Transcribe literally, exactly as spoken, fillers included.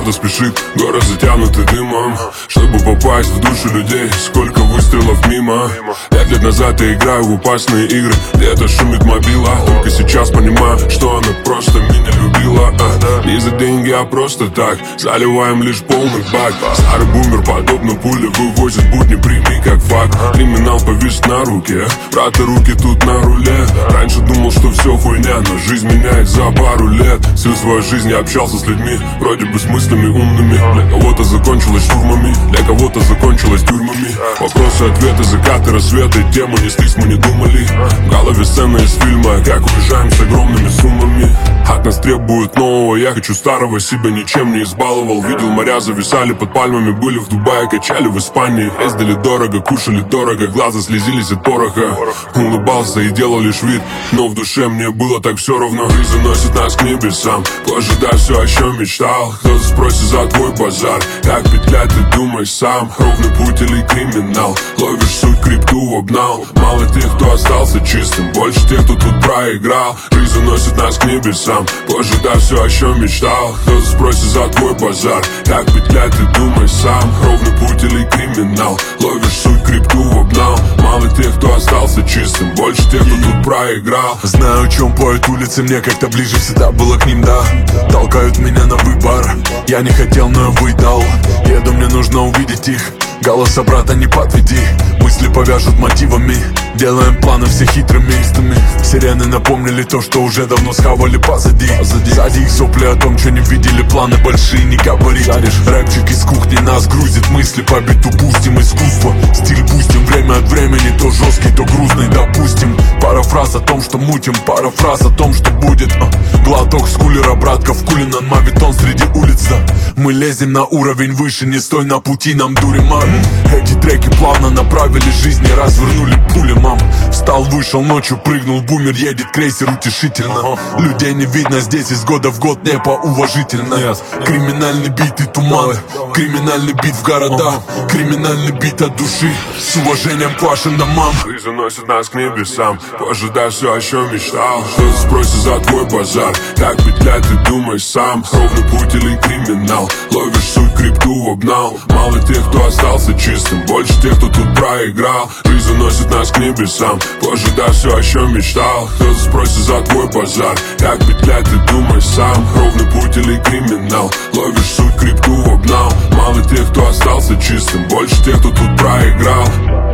карта спешит, город затянутый дымом. Чтобы попасть в души людей, сколько выстрелов мимо. Пять лет назад я играю в опасные игры, где-то шумит мобила. Только сейчас понимаю, что она просто меня любила. а, Не за деньги, а просто так, заливаем лишь полный бак. Старый бумер, подобно пуле, вывозит будни, прими как факт. Криминал повис на руке, брата, руки тут на руле. Раньше думал, что все хуйня, но жизнь меняет за пару лет. Всю свою жизнь я общался с людьми, вроде бы с мыслями умными. Для кого-то закончилось штурмами, для кого-то закончилось тюрьмами. Вопросы, ответы, закаты, рассветы, тему неслись, мы не думали. В голове сцена из фильма, как уезжаем с огромными суммами. От нас требуют нового, я хочу старого, себя ничем не избаловал. Видел, моря зависали под пальмами, были в Дубае, качали в Испании. Ездили дорого, кушали дорого, глаза слезились от пороха. Улыбался и делал лишь вид, но в душе мне было так все равно. Жизнь заносит нас к небесам, позже да, все о чем мечтал. Кто-то спросит за твой базар, как петлять, ты думаешь сам. Ровный путь или криминал, ловишь суть, крипту обнал. Мало тех, кто остался чистым, больше тех, кто тут проиграл. Жизнь заносит нас к небесам, позже да, все о чем мечтал. Кто-то спросит за твой базар, как петлять, ты думаешь сам. Ровный путь или криминал, ловишь суть, крипту обнал. Мало тех, кто остался чистым, больше тех, кто тут проиграл. Знаю, о чем поют улицы, мне как-то ближе всегда было к ним, да. Толкают меня на выбор, я не хотел, но я выдал. Еду, мне нужно увидеть их, голоса брата не подведи. Мысли повяжут мотивами, делаем планы все хитрыми. Сирены напомнили то, что уже давно схавали позади. Сзади их сопли о том, что не видели, планы большие, не говори. Рэпчик из кухни нас грузит, мысли по биту пустим. Искусство, стиль пустим, время от времени то жесткий, то грустный, допустим. Пара фраз о том, что мутим, пара фраз о том, что будет. а. Глоток с кулера, братка в кулинан, мавитон среди улиц, да. Мы лезем на уровень выше, не стой на пути, нам дури, мам. Эти треки плавно направили жизнь, не развернули пули, мам. Встал, вышел ночью, прыгнул, бумер едет, крейсер утешительно. Людей не видно здесь из года в год, не поуважительно. Криминальный бит и туман, криминальный бит в городах, криминальный бит от души, с уважением к вашим домам. Жизнь заносит нас к небесам, позже да, все о чем мечтал. Кто-то спросит за твой базар, как петлять, ты думаешь сам. Ровный путь или криминал, ловишь суть, крипту обнал. Мало тех, кто остался чистым, больше тех, кто тут проиграл. Жизнь заносит нас к небесам, позже да, все о чем мечтал. Кто-то спросит за твой базар, как петлять, ты думаешь сам. Ровный путь или криминал, ловишь суть, крипту обнал. Мало тех, кто остался чистым, больше тех, кто тут проиграл.